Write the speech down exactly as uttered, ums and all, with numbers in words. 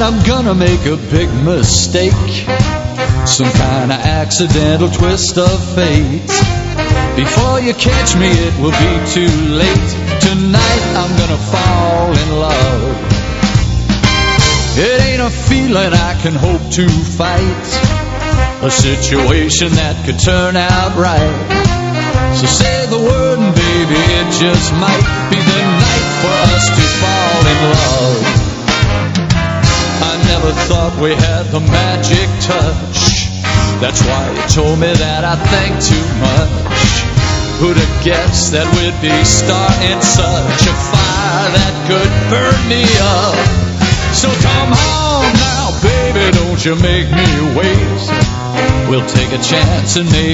tonight I'm gonna make a big mistake, some kind of accidental twist of fate. Before you catch me it will be too late. Tonight I'm gonna fall in love. It ain't a feeling I can hope to fight, a situation that could turn out right. So say the word and baby, it just might be the night for us to fall in love. I never thought we had the magic touch, that's why you told me that I think too much. Who'd have guessed that we'd be starting such a fire that could burn me up? So come on now, baby, don't you make me wait. We'll take a chance and maybe